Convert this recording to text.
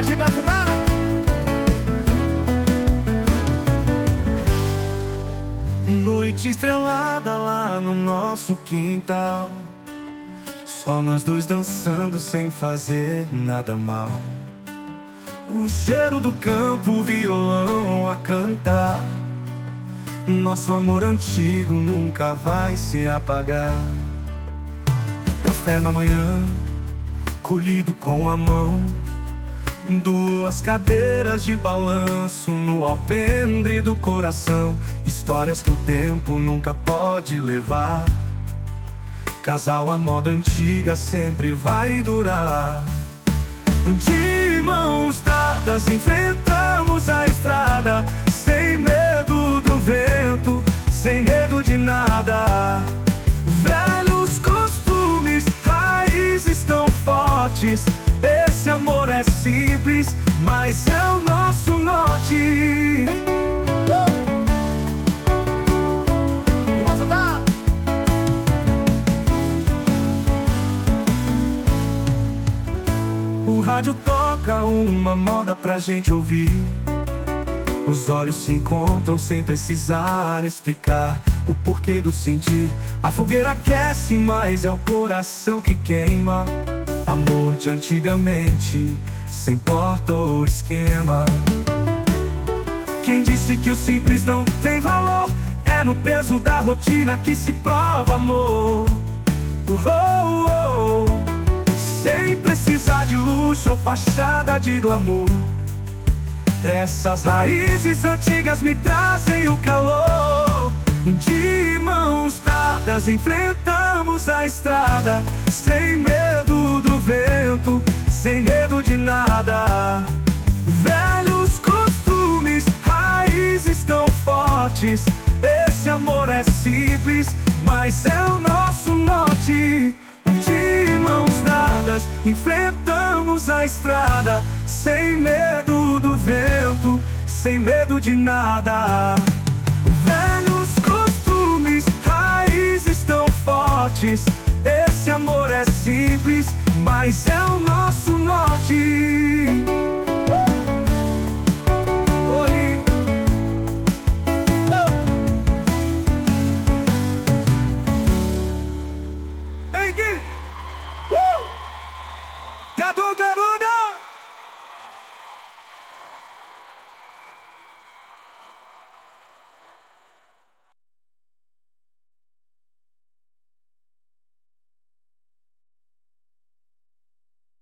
coragem pra fumar. Noite estrelada lá no nosso quintal, só nós dois dançando sem fazer nada mal. O cheiro do campo, o violão a cantar. Nosso amor antigo nunca vai se apagar. Café na manhã, colhido com a mão. Duas cadeiras de balanço no alpendre do coração. Histórias que o tempo nunca pode levar. Casal à moda antiga sempre vai durar. De mãos dadas enfrentamos a estrada, sem medo do vento, sem medo de nada. Velhos costumes, raízes tão fortes. Esse amor é simples, mas é o nosso norte. O rádio toca uma moda pra gente ouvir. Os olhos se encontram sem precisar explicar o porquê do sentir. A fogueira aquece, mas é o coração que queima. Amor de antigamente, sem porta ou esquema. Quem disse que o simples não tem valor? É no peso da rotina que se prova amor. Sem precisar de luxo ou fachada de glamour. Essas raízes antigas me trazem o calor. De mãos dadas enfrentamos a estrada, sem medo do vento, sem medo de nada. Velhos costumes, raízes tão fortes. Esse amor é simples, mas é o nosso norte. De mãos dadas enfrentamos a estrada, sem medo do vento, sem medo de nada. Velhos costumes, raízes tão fortes. Esse amor é simples, mas é o nosso norte.